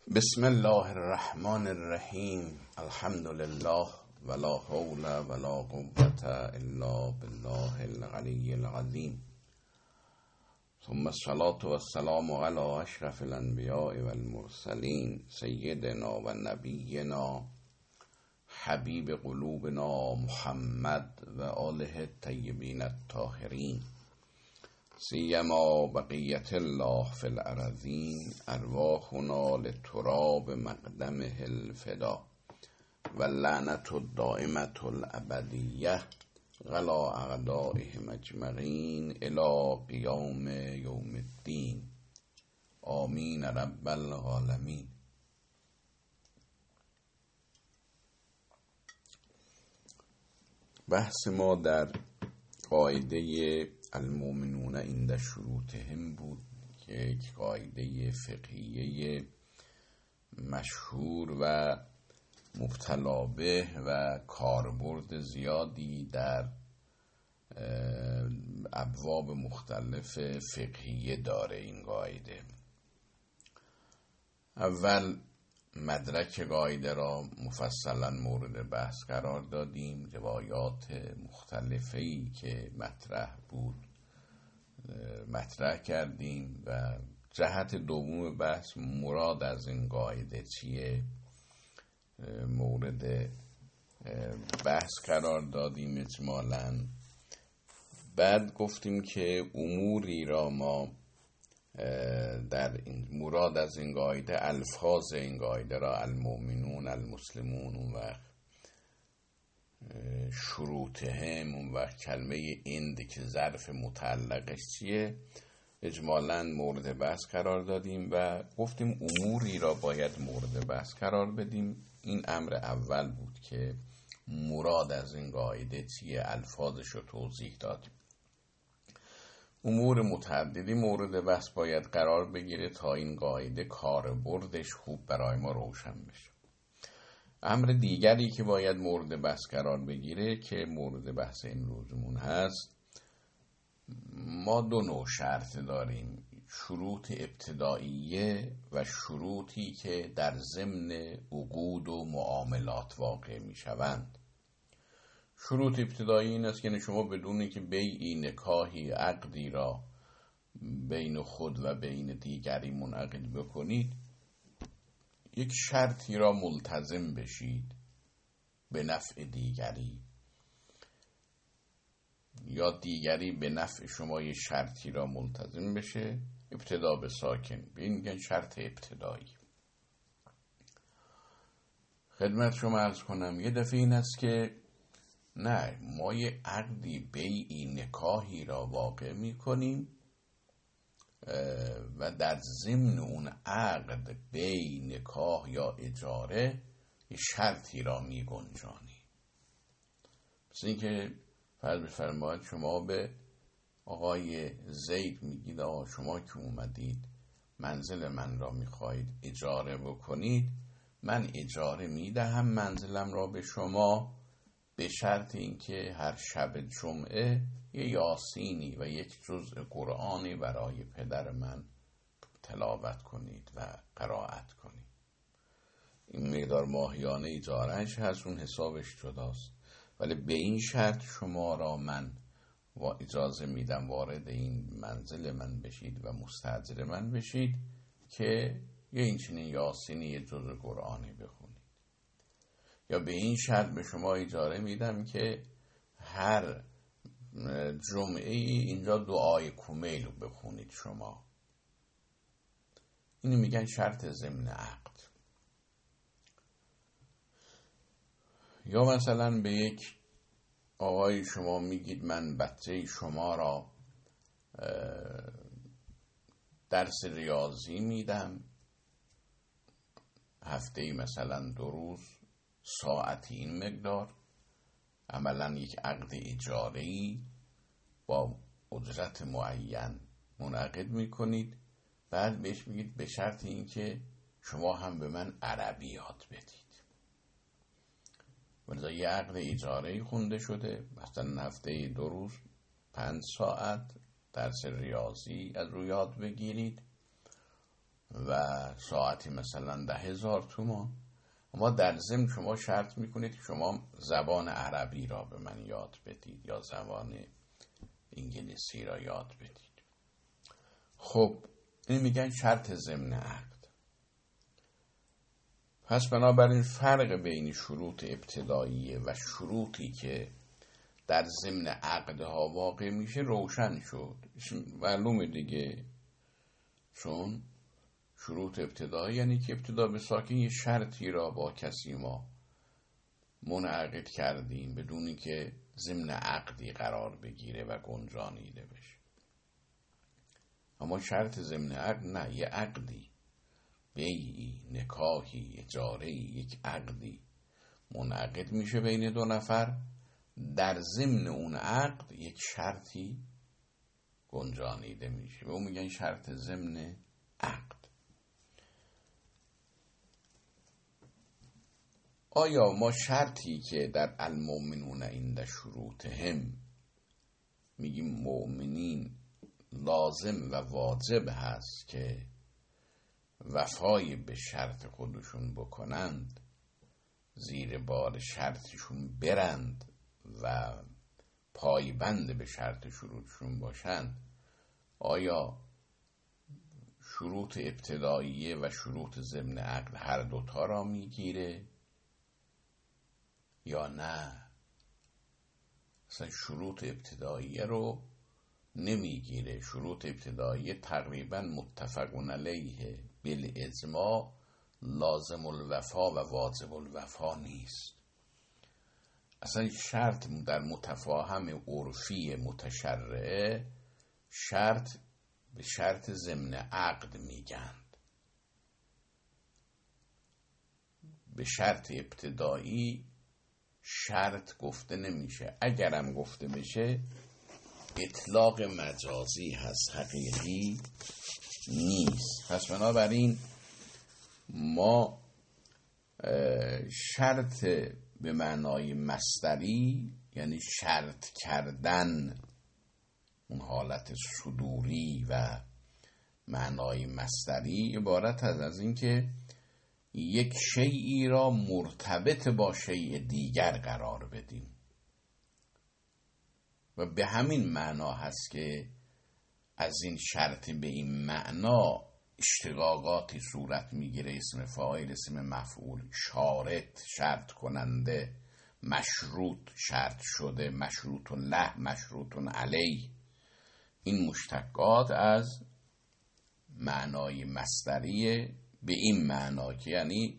بسم الله الرحمن الرحیم. الحمد لله ولا حول ولا قوة الا بالله العلی العظیم. ثم الصلاة والسلام على اشرف الانبیاء والمرسلین سیدنا و نبینا حبیب قلوبنا محمد و آله الطیبین الطاهرین، سیما بقیت الله فی الارضین. ارواحنا لتراب مقدمه الفدا و لعنت الدائمة الابدیه غلا اعدائهم اجمعین الی قیام یوم الدین. آمین رب العالمین. بحث ما در قاعده المؤمنون عند شروطهم بود که یک قاعده فقهیه مشهور و مبتلا به و کاربرد زیادی در ابواب مختلف فقهیه داره. این قاعده اول مدرک قاعده را مفصلا مورد بحث قرار دادیم، روایات مختلفی که مطرح بود مطرح کردیم و جهت دوم بحث مراد از این قاعده چیه مورد بحث قرار دادیم اجمالاً. بعد گفتیم که اموری را ما در این مراد از این قاعده الفاظ این قاعده را المؤمنون المسلمون اون وقت شروطهم اون وقت کلمه اند که ظرف متعلقش چیه اجمالاً مورد بحث قرار دادیم و گفتیم اموری را باید مورد بحث قرار بدیم. این امر اول بود که مراد از این قاعده چیه، الفاظش رو توضیح دادیم. امور متعددی مورد بحث باید قرار بگیره تا این قاعده کاربردش خوب برای ما روشن بشه. امر دیگری که باید مورد بحث قرار بگیره که مورد بحث امروزمون هست، ما دو نوع شرط داریم، شروط ابتداییه و شروطی که در ضمن عقود و معاملات واقع می شوند. شروط ابتدایی این است که شما بدون که بیعی نکاحی عقدی را بین خود و بین دیگری منعقد بکنید یک شرطی را ملتزم بشید به نفع دیگری یا دیگری به نفع شما یک شرطی را ملتزم بشه. ابتدا به ساکن به این میگن شرط ابتدایی. خدمت شما عرض کنم یه دفعه این است که نه، ما یه عقدی بیعی نکاحی را واقع می کنیم و در ضمن اون عقد بیع نکاح یا اجاره یه شرطی را می گنجانی. مثل این که فرض بفرمایید شما به آقای زید میگید آقا شما که اومدید منزل من را میخواهید اجاره بکنید، من اجاره میدهم منزلم را به شما به شرط اینکه هر شب جمعه یه یاسینی و یک جزء قرآنی برای پدر من تلاوت کنید و قرائت کنید. این مقدار ماهیانه اجارهش هست، اون حسابش جداست، ولی به این شرط شما را من و اجازه میدم وارد این منزل من بشید و مستأجر من بشید که یه این چنین یاسینی یه جزء قرآنی بخونید، یا به این شرط به شما اجاره میدم که هر جمعه اینجا دعای کمیل بخونید شما. اینو میگن شرط ضمن عقد. یا مثلا به یک آقای شما میگید من بچه شما را درس ریاضی میدم هفته‌ای مثلا 2 روز ساعتی این مقدار، عملا یک عقد اجاره‌ای با اجرت معین منعقد میکنید. بعد بهش میگید به شرط اینکه شما هم به من عربی یاد بدید. ولذا یه عقد اجاره‌ای خونده شده، مثلا هفته‌ای 2 روز 5 ساعت درس ریاضی از رو یاد بگیرید و ساعتی مثلا 10,000 تومان، اما در ضمن شما شرط میکنید که شما زبان عربی را به من یاد بدید یا زبان انگلیسی را یاد بدید. خب این میگن شرط ضمن عقد. پس بنابراین فرق بین شروط ابتداییه و شروطی که در ضمن عقدها واقع میشه روشن شد. معلومه دیگه، چون شروط ابتدایی یعنی که ابتدا به ساکن یه شرطی را با کسی ما منعقد کردیم بدون که ضمن عقدی قرار بگیره و گنجانیده بشه. اما شرط ضمن عقد نه، یه عقدی، بیعی، نکاحی، اجاره‌ای، یک عقدی منعقد میشه بین دو نفر، در ضمن اون عقد یک شرطی گنجانیده میشه و اون میگن شرط ضمن عقد. آیا ما شرطی که در المؤمنون عند شروطهم میگیم مؤمنین لازم و واجب هست که وفای به شرط خودشون بکنند، زیر بار شرطشون برند و پایبند به شرط شروطشون باشند، آیا شروط ابتداییه و شروط ضمن عقد هر دوتا را میگیره یا نه؟ اصلا شروط ابتداییه رو نمیگیره. شروط ابتداییه تقریبا متفقون علیه بالاجماع لازم الوفا و واجب الوفا نیست. اصلا شرط در متفاهم عرفی متشرعه شرط به شرط ضمن عقد میگند. به شرط ابتدایی شرط گفته نمیشه، اگرم گفته بشه اطلاق مجازی هست، حقیقی نیست. پس بنابراین ما شرط به معنای مصدری یعنی شرط کردن، اون حالت صدوری و معنای مصدری عبارت از این که یک شیئی را مرتبط با شیء دیگر قرار بدیم و به همین معنا هست که از این شرط به این معنا اشتقاقاتی صورت میگیره. اسم فاعل، اسم مفعول، شارط شرط کننده، مشروط شرط شده، مشروط له، مشروط علیه. این مشتقات از معنای مصدری به این معنا که یعنی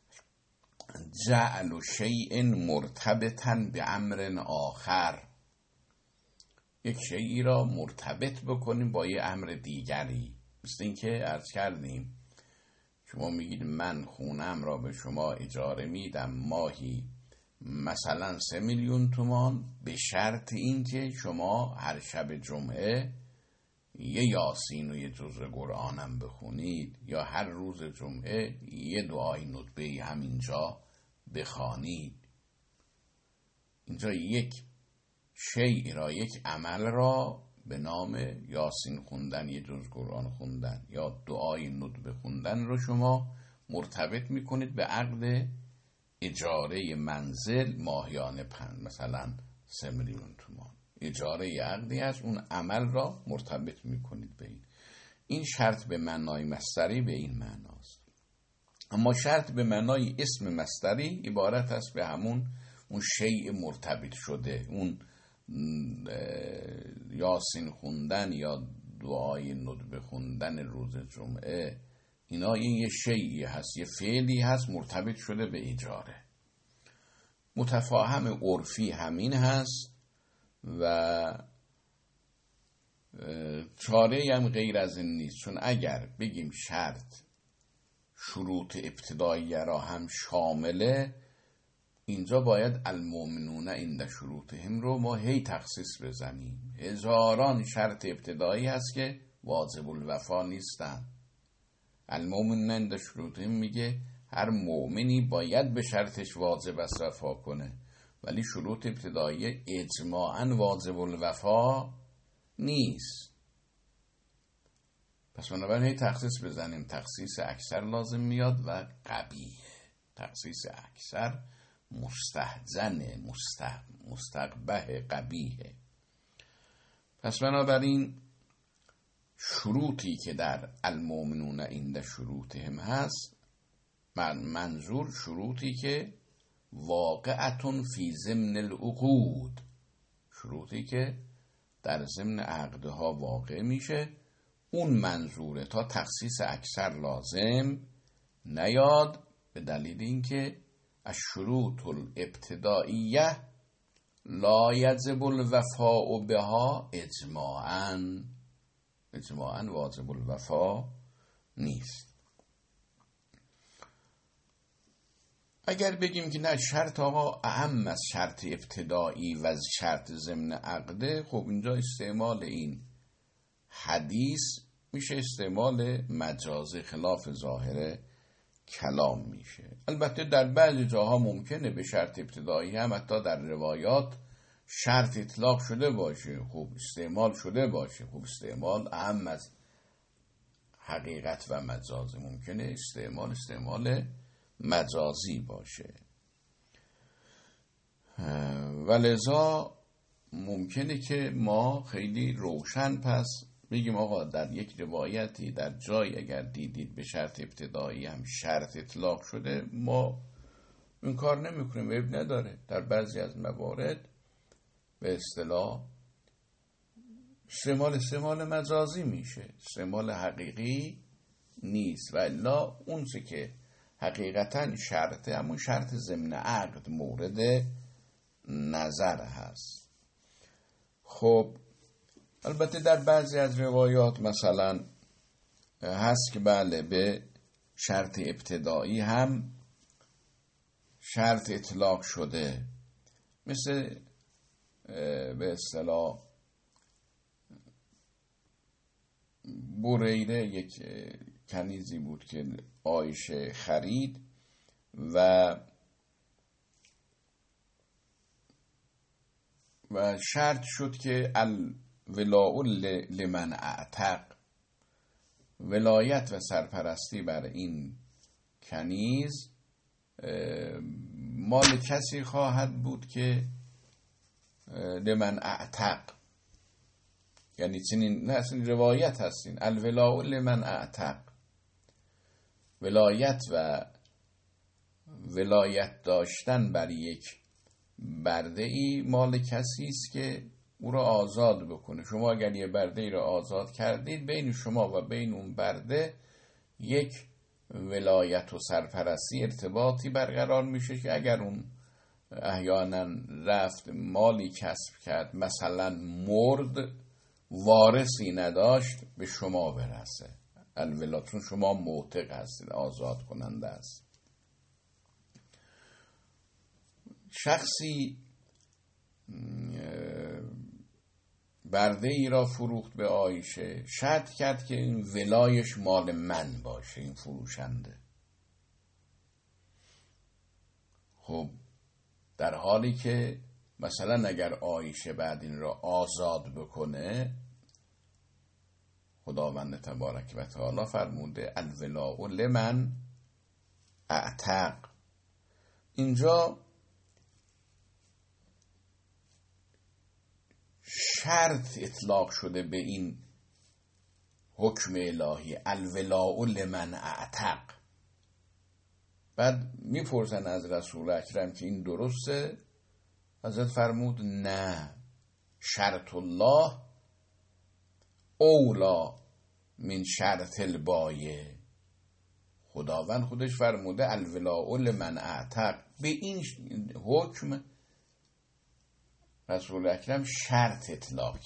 جعل شیء مرتبطا به امر آخر، یک شیئی را مرتبط بکنیم با یه امر دیگری. مثل این که عرض کردیم شما میگید من خونم را به شما اجاره میدم ماهی مثلا 3 میلیون تومان به شرط این که شما هر شب جمعه یه یاسین و یه جزء قرآنم بخونید یا هر روز جمعه یه دعای ندبه‌ای همینجا بخوانید. اینجا یک شیء را، یک عمل را به نام یاسین خوندن، یه جزء قرآن خوندن یا دعای ندبه خوندن رو شما مرتبط میکنید به عقد اجاره منزل ماهیانه مثلا 3 میلیون تومان. اجاره عقدی از اون عمل را مرتبط میکنید به این شرط به معنای مصدری به این معناست. اما شرط به معنای اسم مصدری عبارت است به همون اون شیء مرتبط شده، اون یاسین خوندن یا دعای ندبه خوندن روز جمعه، اینا این یه شیئی هست، یه فعلی هست مرتبط شده به اجاره. متفاهم عرفی همین هست و چاره هم غیر از این نیست. چون اگر بگیم شرط شروط ابتدایی را هم شامله، اینجا باید المؤمنون عند شروطهم رو ما هی تخصیص بزنیم. هزاران شرط ابتدایی هست که واجب الوفا نیستن. المؤمنون عند شروطهم میگه هر مؤمنی باید به شرطش واجب است وفا کنه، ولی شروط ابتدایی اجماعاً واجب الوفا نیست. پس بنابراین تخصیص بزنیم، تخصیص اکثر لازم میاد و قبیح. تخصیص اکثر مستحزن، مستقبح، قبیحه. پس بنابراین شروطی که در المؤمنون عند شروطهم هست، منظور شروطی که واقعتون فی ضمن العقود، شروطی که در ضمن عقدها واقع میشه، اون منظوره، تا تخصیص اکثر لازم نیاد، به دلیل اینکه الشروط الابتدائیه لا یجب الوفاء بها اجماعاً واجب الوفا نیست. اگر بگیم که نه، شرط آقا اهم از شرط ابتدایی و از شرط ضمن عقده، خب اینجا استعمال این حدیث میشه استعمال مجازی، خلاف ظاهر کلام میشه. البته در بعضی جاها ممکنه به شرط ابتدایی هم حتی در روایات شرط اطلاق شده باشه، خوب استعمال شده باشه. خوب استعمال اهم از حقیقت و مجاز، ممکنه استعمال مجازی باشه، ولذا ممکنه که ما خیلی روشن پس بگیم آقا در یک روایتی در جای اگر دیدید به شرط ابتدایی هم شرط اطلاق شده، ما این کار نمیکنیم، عیب نداره. در بعضی از موارد به اصطلاح استعمال مجازی میشه، استعمال حقیقی نیست. و الا اون چه که حقیقتا شرطه، همون شرط ضمن عقد مورد نظر هست. خب البته در بعضی از روایات مثلا هست که بله به شرط ابتدایی هم شرط اطلاق شده، مثل به اصطلاح بریره، یک کنیزی بود که عایشه خرید و شرط شد که الولاء لمن اعتق، ولایت و سرپرستی بر این کنیز مال کسی خواهد بود که لمن اعتق، یعنی چنین نه، اصلا روایت هستین الولاء لمن اعتق، ولایت و ولایت داشتن بر یک برده ای مال کسی است که او را آزاد بکنه. شما اگر یه برده ای را آزاد کردید، بین شما و بین اون برده یک ولایت و سرپرستی، ارتباطی برقرار میشه که اگر اون احیانا رفت مالی کسب کرد، مثلا مرد، وارثی نداشت، به شما برسه الولاتون، شما معتق هستید، آزاد کننده است. شخصی برده ای را فروخت به عایشه، شرط کرد که این ولایش مال من باشه، این فروشنده. خب در حالی که مثلا اگر عایشه بعد این را آزاد بکنه، خداوند تبارک و تعالی فرموده الولاء لمن اعتق. اینجا شرط اطلاق شده به این حکم الهی الولاء لمن اعتق. بعد میپرسن از رسول اکرم که این درسته؟ حضرت فرمود نه، شرط الله اولا من شرط البایع. خداوند خودش فرموده الولاء لمن اعتق. به این حکم رسول اکرم شرط اطلاق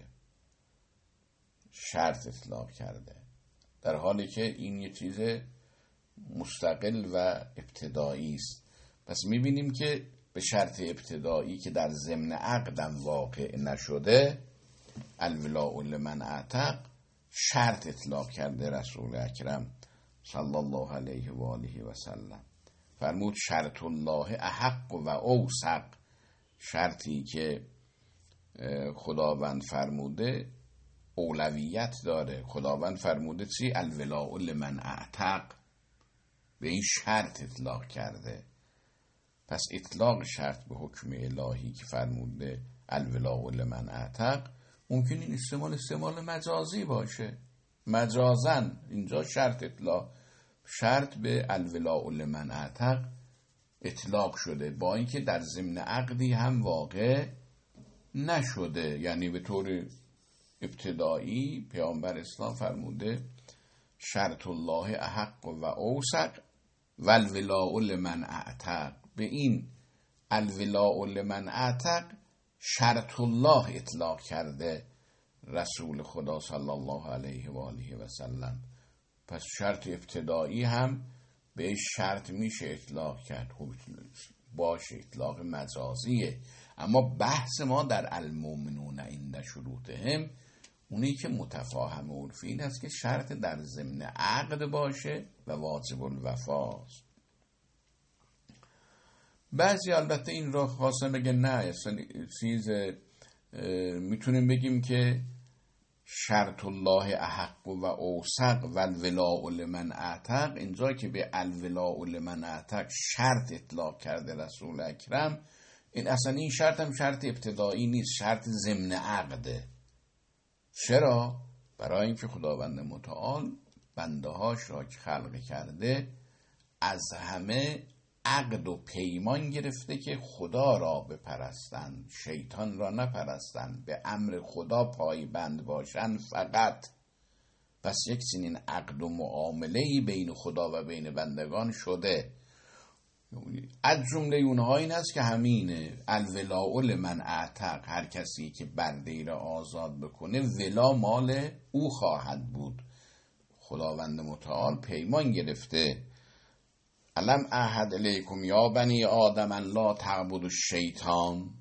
کرده، در حالی که این یه چیز مستقل و ابتدایی است. پس میبینیم که به شرط ابتدایی که در ضمن عقدم واقع نشده، الولاء لمن اعتق، شرط اطلاق کرده رسول اکرم صلی الله علیه و آله و سلم. فرمود شرط الله احق و اوثق، شرطی که خداوند فرموده اولویت داره. خداوند فرموده چی؟ الولاء لمن اعتق، به این شرط اطلاق کرده. پس اطلاق شرط به حکم الهی که فرموده الولاء لمن اعتق، ممکن این استعمال مجازی باشه. مجازن اینجا شرط به الولاء لمن اعتق اطلاق شده، با اینکه در ضمن عقدی هم واقع نشده. یعنی به طور ابتدایی پیامبر اسلام فرموده شرط الله احق و اوثق و الولاء لمن اعتق. به این الولاء لمن اعتق شرط الله اطلاق کرده رسول خدا صلی الله علیه و آله و سلم. پس شرط ابتدایی هم به شرط میشه اطلاق کرد. خب باشه، اطلاق مجازیه. اما بحث ما در المؤمنون عند شروطهم اونی که متفاهم عرفی این است که شرط در ضمن عقد باشه و واجب الوفاست. بعضی البته این را خواستن بگه نه، میتونیم بگیم که شرط الله احق و اوثق و الولاء لمن اعتق، اینجا که به الولاء لمن اعتق شرط اطلاق کرده رسول اکرم، این اصلا این شرط هم شرط ابتدایی نیست، شرط ضمن عقده. چرا؟ برای اینکه خداوند متعال بنده هاش را که خلق کرده از همه عقد و پیمان گرفته که خدا را بپرستند، شیطان را نپرستند، به امر خدا پایبند باشند فقط. پس یک چنین عقد و معامله‌ای بین خدا و بین بندگان شده. از جمله اونها این هست که همینه الولاء لمن اعتق، هر کسی که بنده‌ای را آزاد بکنه ولا مال او خواهد بود. خداوند متعال پیمان گرفته الم اعهد الیکم یا بنی آدم ان لا تعبدوا الشیطان،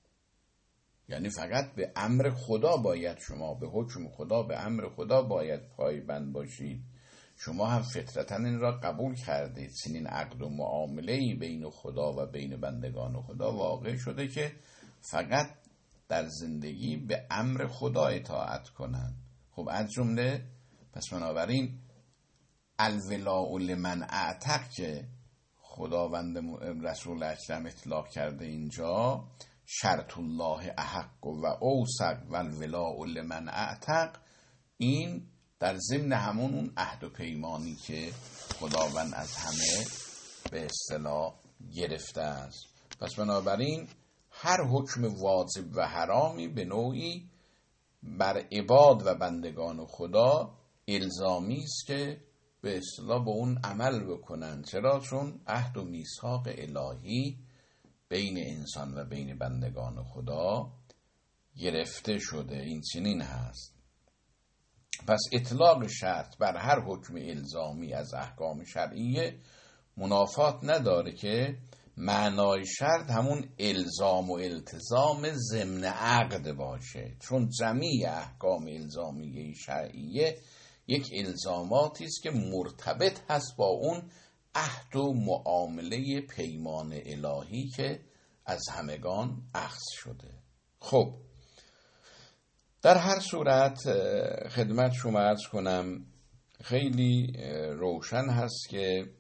یعنی فقط به امر خدا باید شما، به حکم خدا، به امر خدا باید پایبند باشید. شما هم فطرتاً این را قبول کردید. چنین عقد و معامله‌ای بین خدا و بین بندگان خدا واقع شده که فقط در زندگی به امر خدا اطاعت کنند. خب از جمله پس بنابراین الولاء لمن اعتق که خداوند رسول اکرم اطلاق کرده اینجا، شرط الله احق و اوثق و الولاء لمن اعتق، این در ضمن همون اون عهد و پیمانی که خداوند از همه به اصطلاح گرفته است. پس بنابراین هر حکم واجب و حرامی به نوعی بر عباد و بندگان خدا الزامی است که به اصطلاح به اون عمل بکنن. چرا؟ چون عهد و میثاق الهی بین انسان و بین بندگان خدا گرفته شده. این چنین هست. پس اطلاق شرط بر هر حکم الزامی از احکام شرعیه منافات نداره که معنای شرط همون الزام و التزام ضمن عقد باشه، چون جمیع احکام الزامیه شرعیه یک الزاماتی است که مرتبط هست با اون عهد و معامله پیمان الهی که از همگان اخذ شده. خب در هر صورت خدمت شما عرض کنم خیلی روشن هست که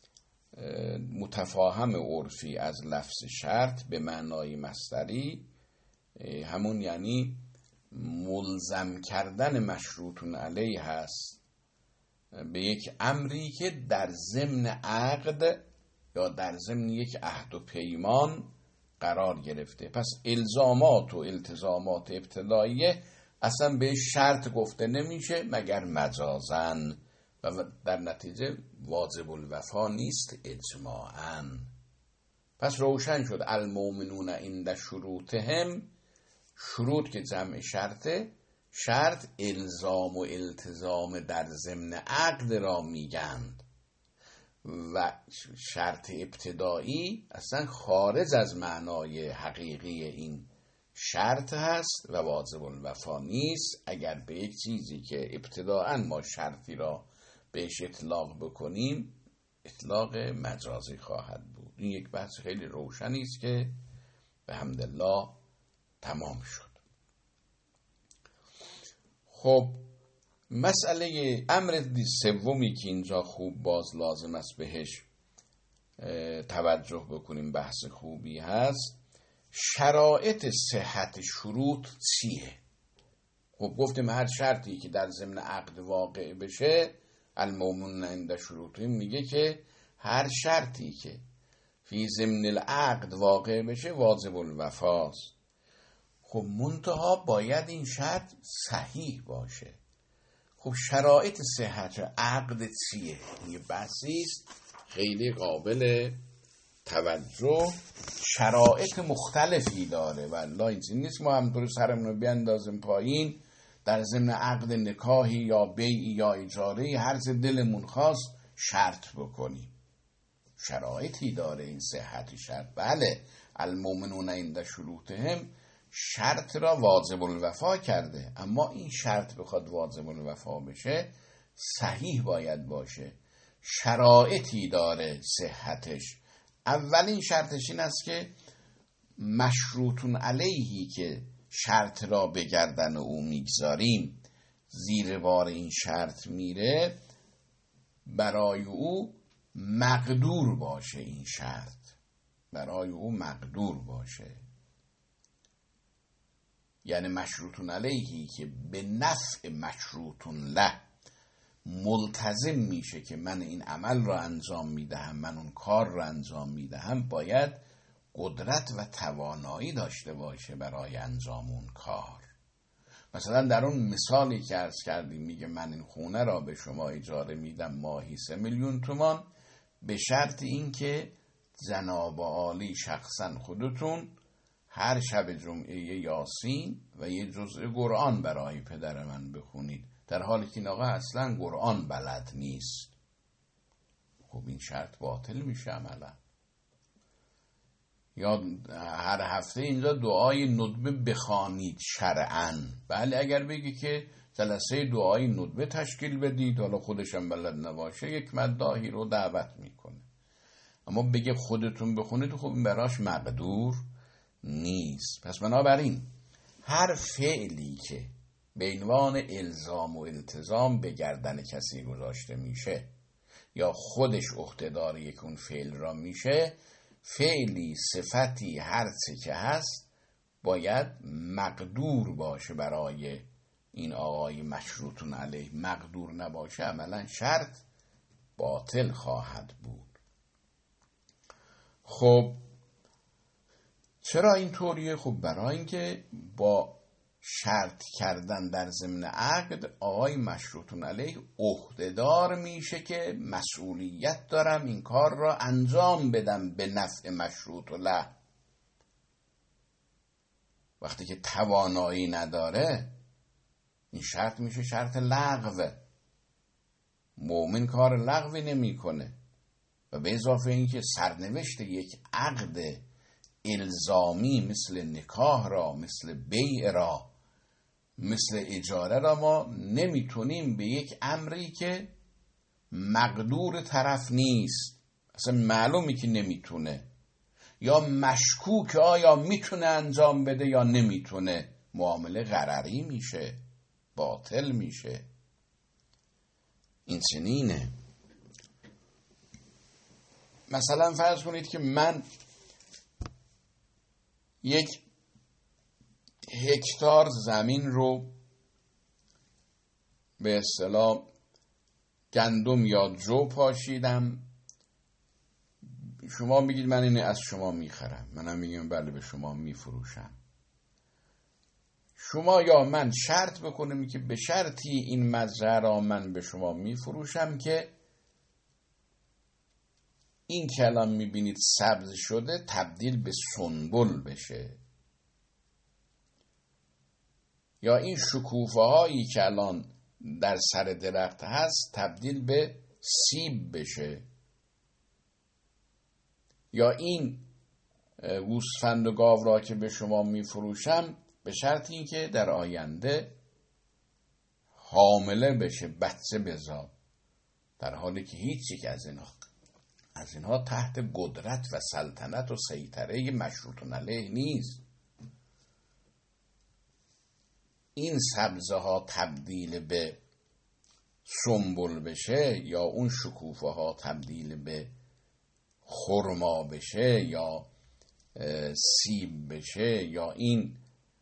متفاهم عرفی از لفظ شرط به معنای مصدری همون یعنی ملزم کردن مشروطون علیه هست به یک امری که در ضمن عقد یا در ضمن یک عهد و پیمان قرار گرفته. پس الزامات و التزامات ابتداییه اصلا به شرط گفته نمیشه مگر مجازن و در نتیجه واجب الوفا نیست اجماعاً. پس روشن شد المؤمنون عند شروطهم، شروط که جمع شرطه، شرط الزام و التزام در ضمن عقد را میگند و شرط ابتدایی اصلا خارج از معنای حقیقی این شرط هست و واجب الوفا نیست. اگر به یک چیزی که ابتداءً ما شرطی را بهش اطلاق بکنیم اطلاق مجازی خواهد بود. این یک بحث خیلی روشنی است که به حمدالله تمام شد. خب مسئله امر سومی که اینجا خوب باز لازم است بهش توجه بکنیم، بحث خوبی هست، شرایط صحت شروط چیه؟ خب گفتیم هر شرطی که در ضمن عقد واقع بشه، المومنون عند شروطهم، میگه که هر شرطی که فی ضمن العقد واقع بشه واجب الوفاست. خب منتها باید این شرط صحیح باشه. خب شرایط صحت عقد چیه؟ یه بحثی است خیلی قابل توجه. شرایط مختلفی داره، والله این نیست ما همطور سرمون رو بیندازیم پایین در ضمن عقد نکاحی یا بیعی یا اجاره‌ای هر چه دلمون خواست شرط بکنیم. شرایطی داره این صحت شرط. بله المؤمنون عند شروطهم شرط را واجب الوفا کرده، اما این شرط بخواد واجب الوفا بشه صحیح باید باشه. شرایطی داره صحتش. اولین شرطش این است که مشروطون علیهی که شرط را به گردن او میگذاریم، زیر بار این شرط میره، برای او مقدور باشه. این شرط برای او مقدور باشه، یعنی مشروطون علیهی که به نفع مشروطون له ملتزم میشه که من این عمل را انجام میدهم، من اون کار را انجام میدهم، باید قدرت و توانایی داشته باشه برای انجام اون کار. مثلا در اون مثالی که عرض کردیم میگه من این خونه را به شما اجاره میدم ماهی 3 میلیون تومان، به شرط این که جناب عالی شخصا خودتون هر شب جمعه یاسین و یه جزء قرآن برای پدر من بخونید، در حالی که این آقا اصلا قرآن بلد نیست. خب این شرط باطل میشه عملا. یا هر هفته اینجا دعای ندبه بخوانید شرعاً. بله اگر بگی که جلسه دعای ندبه تشکیل بدید، حالا خودشم بلد نباشه، یک مداحی رو دعوت میکنه، اما بگه خودتون بخونید، خب این براش مقدور نیست. پس بنابراین هر فعلی که به عنوان الزام و التزام به گردن کسی گذاشته میشه یا خودش عهده‌دار یک اون فعل را میشه، فعلی صفتی هر چه که هست باید مقدور باشه برای این آقای مشروطون علیه. مقدور نباشه عملا شرط باطل خواهد بود. خب چرا اینطوریه؟ خب برای اینکه با شرط کردن در ضمن عقد آقای مشروطون علیه عهده‌دار میشه که مسئولیت دارم این کار را انجام بدم به نفع مشروط له. وقتی که توانایی نداره این شرط میشه شرط لغو. مؤمن کار لغوی نمیکنه. و به اضافه اینکه سرنوشت یک عقد الزامی مثل نکاح را، مثل بیع را، مثل اجاره را ما نمیتونیم به یک امری که مقدور طرف نیست، اصلا معلومی که نمیتونه یا مشکوک آیا میتونه انجام بده یا نمیتونه، معامله غرری میشه، باطل میشه. این چنینه. مثلا فرض کنید که من 1 هکتار زمین رو به اصطلاح گندم یا جو پاشیدم، شما میگید من اینو از شما میخرم، منم میگم بله به شما میفروشم. شما یا من شرط بکنیم که به شرطی این مزرعه را من به شما میفروشم که این که الان میبینید سبز شده تبدیل به سنبل بشه، یا این شکوفه هایی که الان در سر درخت هست تبدیل به سیب بشه، یا این گوسفند و گاو را که به شما میفروشم به شرط این که در آینده حامله بشه، بچه بزاد، در حالی که هیچ یک از اینها تحت قدرت و سلطنت و سیطره مشروطون علیه نیست. این سبزه ها تبدیل به سنبل بشه یا اون شکوفه ها تبدیل به خرما بشه یا سیب بشه یا این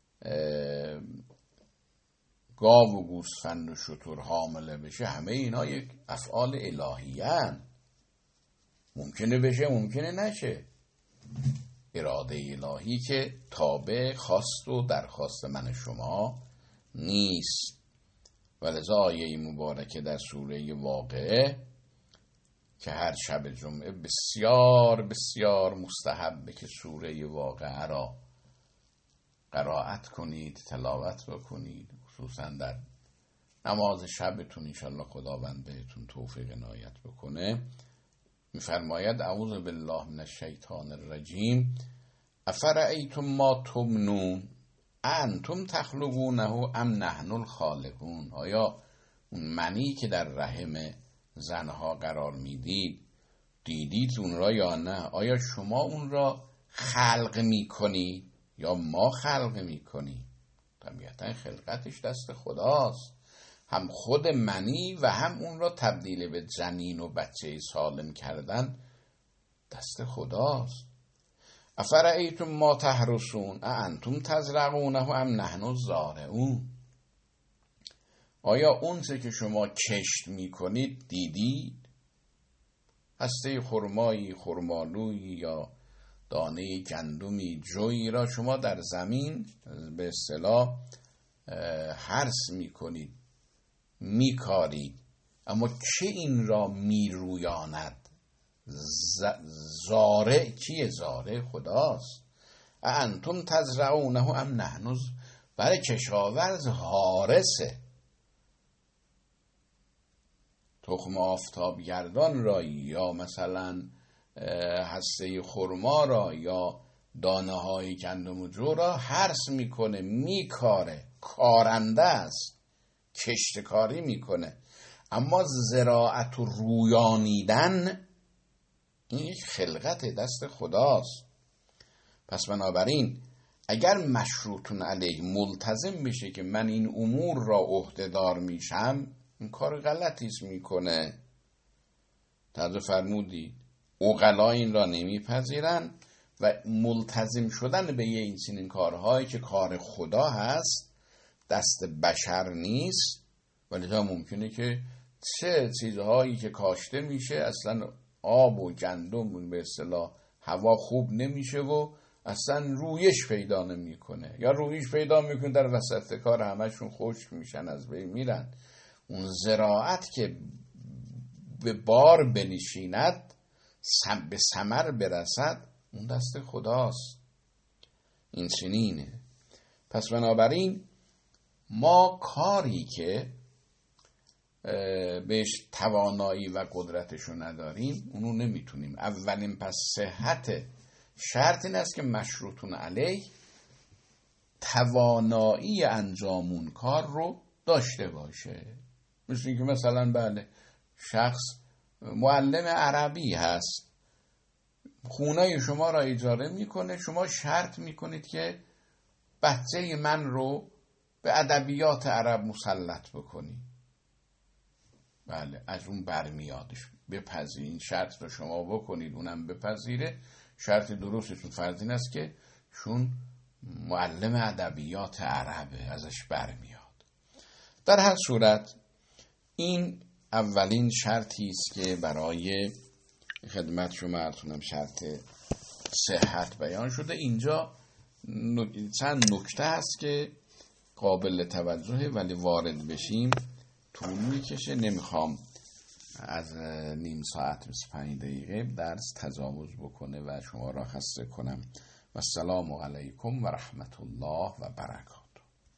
گاو و گوسفند و شتر حامله بشه، همه اینا یک افعال الهی هستند. ممکنه بشه ممکنه نشه، اراده الهی که تابع خواست و درخواست من شما نیست. ولذا آیه مبارکه در سوره واقعه که هر شب جمعه بسیار بسیار مستحبه که سوره واقعه را قرائت کنید، تلاوت بکنید، خصوصا در نماز شبتون. انشالله خداوند بهتون توفیق عنایت بکنه. میفرماید اعوذ بالله من الشیطان الرجیم افرأیتم ما تمنون انتم تخلقونه ام نحن الخالقون. آیا اون منی که در رحم زنها قرار میدید دیدید اون را یا نه؟ آیا شما اون را خلق میکنید یا ما خلق میکنیم؟ طبیعتا خلقتش دست خداست، هم خود منی و هم اون را تبدیل به جنین و بچه سالم کردن دست خداست. افرأیتم ما تحرسون اانتم تزرعونه ام نحن الزارعون. آیا اون چه که شما کشت میکنید دیدید؟ هسته خرمایی، خرمالویی یا دانه گندمی، جویی را شما در زمین به اصطلاح حرث میکنید، میکارید، اما چه این را میرویاند؟ زارع کیه؟ زارع خداست. انتم تزرعونه ام نحن، برای کشاورز حارسه. تخم آفتاب گردان را یا مثلا هسته خرما را یا دانه های گندم و جو را حرث میکنه، میکاره، کارنده است، کشتکاری میکنه. اما زراعت و رویانیدن این یک خلقت دست خداست. پس بنابراین اگر مشروطون علیه ملتزم بشه که من این امور را عهده‌دار میشم، این کار غلطیست میکنه. تعجب فرمودید عقلا این را نمیپذیرن و ملتزم شدن به این چنین کارهایی که کار خدا هست دست بشر نیست. ولی تا ممکنه که چه چیزهایی که کاشته میشه اصلا آب و گندم به اصطلاح هوا خوب نمیشه و اصلا رویش پیدا نمیکنه، یا رویش پیدا میکنه در وسط کار همشون خشک میشن، از بین میرن. اون زراعت که به بار بنشیند، به ثمر برسد، اون دست خداست. این چنینه. پس بنابراین ما کاری که بهش توانایی و قدرتشو نداریم اونو نمیتونیم. اولین پس صحت شرط این است که مشروطون علیه توانایی انجام اون کار رو داشته باشه. مثل اینکه مثلا بله شخص معلم عربی هست، خونه شما را اجاره میکنه، شما شرط میکنید که بچه من رو به ادبیات عرب مسلط بکنی. بله از اون برمیادش، بپذیرین شرط رو شما بکنید اونم بپذیره. شرط درستتون فرض این است که چون معلم ادبیات عربه ازش برمیاد. در هر صورت این اولین شرطی است که برای خدمت شما عرض شرط صحت بیان شده. اینجا چند نکته هست که قابل توجهه ولی وارد بشیم طول میکشه. نمیخوام از نیم ساعت 25 دقیقه درس تجاوز بکنه و شما را خسته کنم. و السلام علیکم و رحمت الله و برکاته.